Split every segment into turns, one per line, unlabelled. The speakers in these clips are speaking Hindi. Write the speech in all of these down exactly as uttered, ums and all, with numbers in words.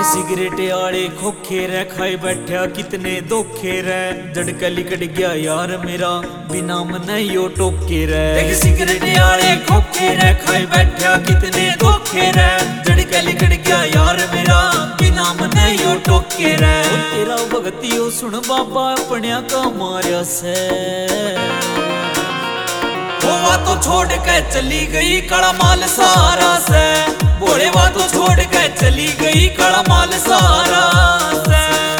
सिगरेट आले खोखे रे खाए बैठा कितने धोखे रे जड़का लिकट गया यार मेरा बिना मने यो टोके रे। देख सिगरेट आले खोखे रे खाए बैठा कितने धोखे रे जड़का लिकट गया यार मेरा बिना मने यो टोके रे। तेरा भगतियो सुन बाबा अपनिया का मारिया से वो तो छोड़ के चली गई कड़ा माल सारा से बोले वो तो छोड़ के चली गई कड़ा माल सारा से।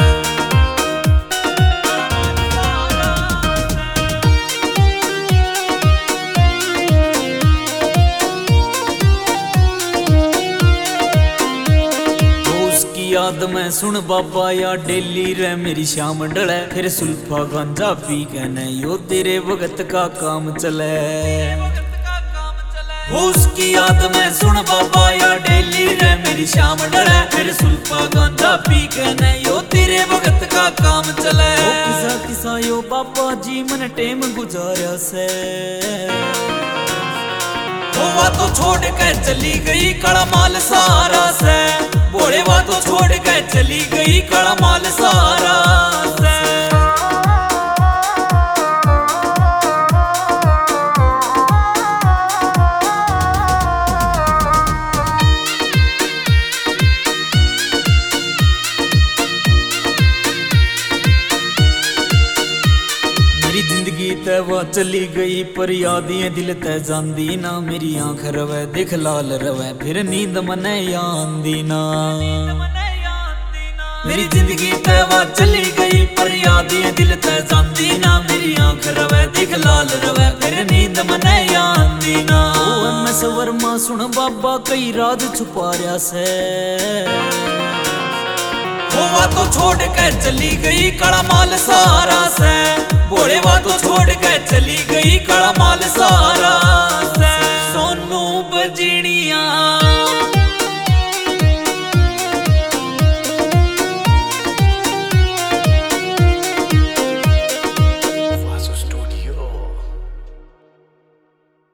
याद में सुन बाबा या डेली रे मेरी शाम डले फिर सुल्फा गांजा पी के न यो तेरे भगत का काम चले। उसकी याद में सुन बाबा या डेली रे मेरी शाम डले फिर सुल्फा गांजा पी के न यो तेरे भगत का काम चले। किसा किसा यो बाबा जी मन टेम गुजारा से वो तो छोड़ के चली गई कड़ा माल सारा से बोले वो तो छोड़ के चली गई कड़ा माल सारा से। मेरी जिंदगी ते वो चली गई पर यादियां दिल ते जांदी ना मेरी आंख रवे दिख लाल रवे फिर नींद मने आंदी ना। मेरी जिंदगी ते वो चली गई पर यादियां दिल ते जांदी ना मेरी आंख रवे दिख लाल रवे फिर नींद मने आंदी ना। मैं सवर मां सुन बाबा कई राज छुपा रहा से वो तो छोड़ के चली गई कड़ा माल सारा से बोले वो तो छोड़ के चली गई कड़ा माल सारा।